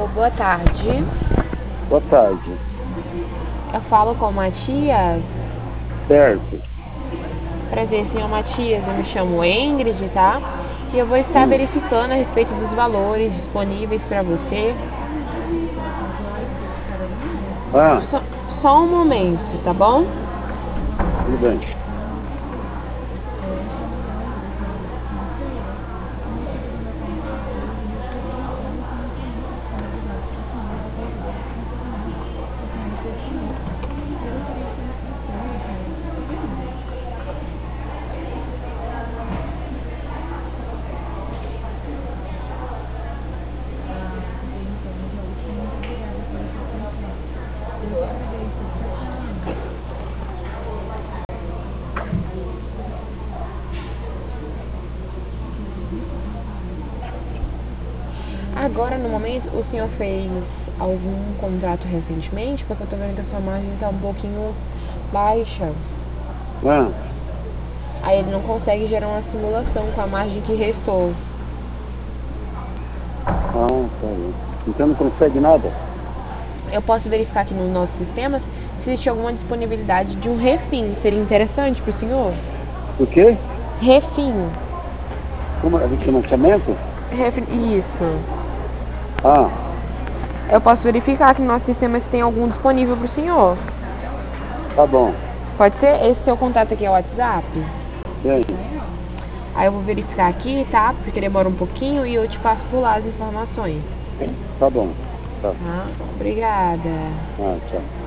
boa tarde. Boa tarde. Eu falo com o Matias. Certo. Prazer, senhor Matias. Eu me chamo Ingrid, tá? E eu vou estar verificando a respeito dos valores disponíveis para você. Ah, Só um momento, tá bom? tudo bem. Agora, no momento, o senhor fez algum contrato recentemente? Porque eu tô vendo que a sua margem tá um pouquinho baixa. Ah, Aí ele não consegue gerar uma simulação com a margem que restou. tá bem. Então não consegue nada? Eu posso verificar aqui nos nossos sistemas se existe alguma disponibilidade de um refim. Seria interessante para o senhor? O quê? Refim. Como é refinanciamento? Isso. Ah, Eu posso verificar aqui no nosso sistema se tem algum disponível para o senhor. tá bom. Pode ser? Esse seu contato aqui é o WhatsApp? Bem, Aí eu vou verificar aqui, tá? Porque demora um pouquinho e eu te passo por lá as informações. tá bom. Tá. Tá? Obrigada. Ah, tchau.